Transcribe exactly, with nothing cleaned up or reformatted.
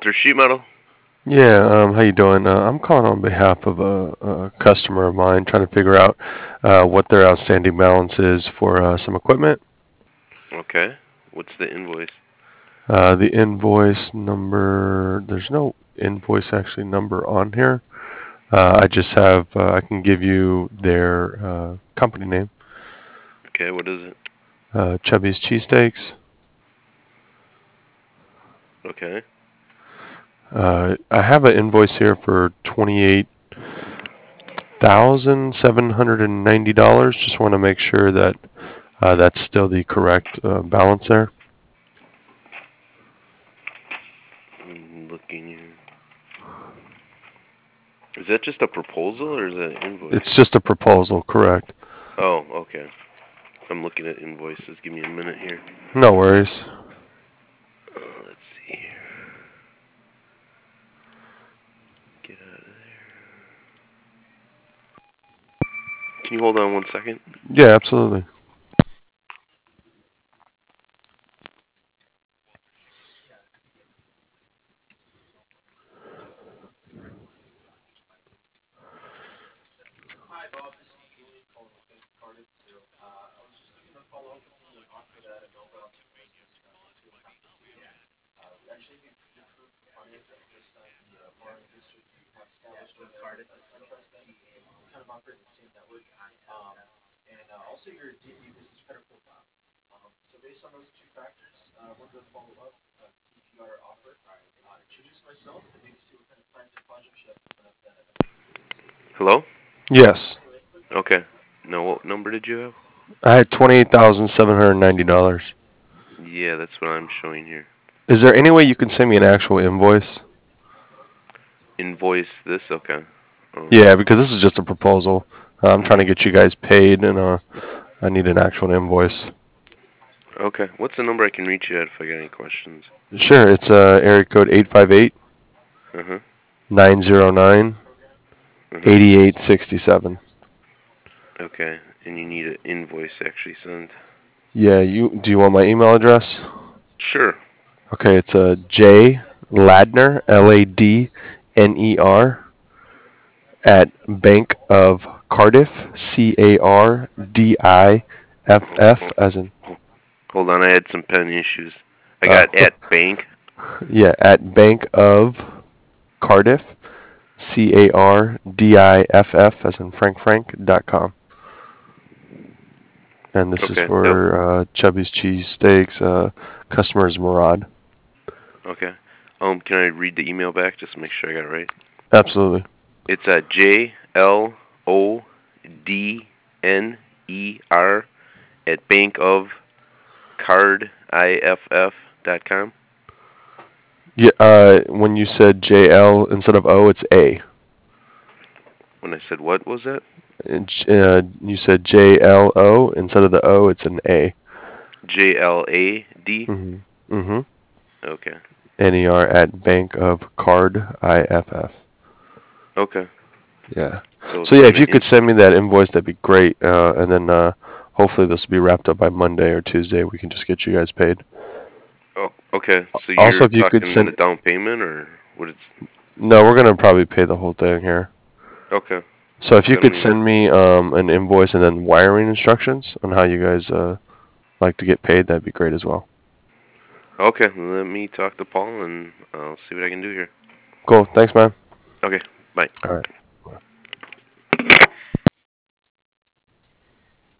Walter Sheet Metal. Yeah, um, how you doing? Uh, I'm calling on behalf of a, a customer of mine, trying to figure out uh, what their outstanding balance is for uh, some equipment. Okay. What's the invoice? Uh, the invoice number, there's no invoice actually number on here. Uh, I just have, uh, I can give you their uh, company name, Okay, what is it? uh, Chubby's Cheesesteaks. Okay. Uh, I have an invoice here for twenty-eight thousand seven hundred ninety dollars. Just want to make sure that uh, that's still the correct uh, balance there. I'm looking here. Is that just a proposal or is that an invoice? It's just a proposal, correct? Oh, okay. I'm looking at invoices. Give me a minute here. No worries. Uh, let's see here. Get out of there. Can you hold on one second? Yeah, absolutely. Hello? Yes. Okay. Now, what number did you have? I had twenty-eight thousand seven hundred ninety dollars. Yeah, that's what I'm showing here. Is there any way you can send me an actual invoice? Invoice this? Okay. Um, Yeah, because this is just a proposal. Uh, I'm trying to mhm. get you guys paid, and uh, I need an actual invoice. Okay. What's the number I can reach you at if I got any questions? Sure, it's uh, area code eight five eight, Uh-huh. nine zero nine, Uh-huh. eight eight six seven. Okay. And you need an invoice actually sent. Yeah, you do you want my email address? Sure. Okay, it's uh, J Ladner, L A D N E R, at Bank of Cardiff, C A R D I F F, as in, Hold on, I had some pen issues. I uh, got at bank. yeah, at Bank of Cardiff, C A R D I F F, as in Frank Frank, dot com. And this is Okay. Yep. for uh, Chubby's Cheese Steaks, uh, customers Murad. Okay. Um, can I read the email back just to make sure I got it right? Absolutely. It's at J L O D N E R at bank of card I F F dot com. Yeah, uh, when you said J L instead of O, it's A. When I said what was that? And, uh, you said J L O instead of the O, it's an A. J L A D. Mm-hmm. Mm-hmm. Okay. N E R at Bank of Card I F F. Okay. Yeah. So So it's yeah, if gonna you in. could send me that invoice, that'd be great. Uh, and then uh, hopefully this will be wrapped up by Monday or Tuesday. We can just get you guys paid. Oh, okay. So Also, you're if you could talking send. the down payment or what? It's No, we're gonna probably pay the whole thing here. okay. So if you So I don't could even. send me um, an invoice and then wiring instructions on how you guys uh, like to get paid, that'd be great as well. Okay. Let me talk to Paul and I'll see what I can do here. Cool. Thanks, man. Okay. Bye. All right.